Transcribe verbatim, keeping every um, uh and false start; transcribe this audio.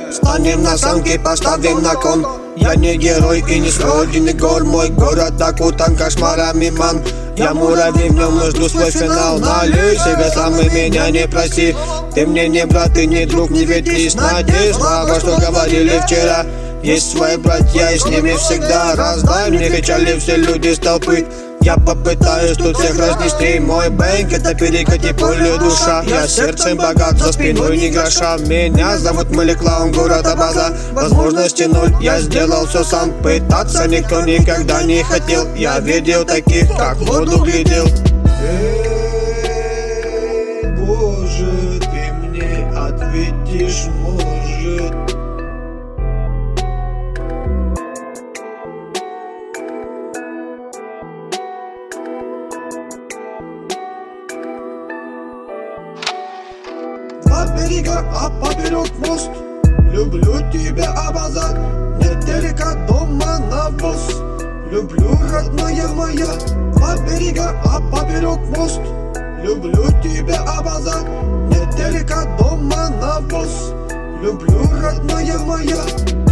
Станем на санки, поставим на кон. Я не герой и не с родины гор. Мой город окутан кошмарами, ман. Я муравей, в нем жду свой финал. Налей себя сам и меня не проси. Ты мне не брат, ты не друг, не ветвись. Надеюсь, слова, что говорили вчера. Есть свои братья, и с ними всегда. Раздай мне печали все люди с толпы. Я попытаюсь тут всех разнести. Мой бэнк — это перекати поле душа. Я сердцем богат, за спиной ни гроша. Меня зовут Мэлик Клаун, город Абаза. Возможности ноль, я сделал все сам. Пытаться никто никогда не хотел. Я видел таких, как в воду глядел. Эй, Боже, ты мне ответишь, может. Два берега, а поперек мост. Люблю тебя, Абаза. Нет телека, дома навоз. Люблю, родная моя. Два берега, а поперек мост. Люблю тебя, Абаза. Нет телека, дома навоз. Люблю, родная моя.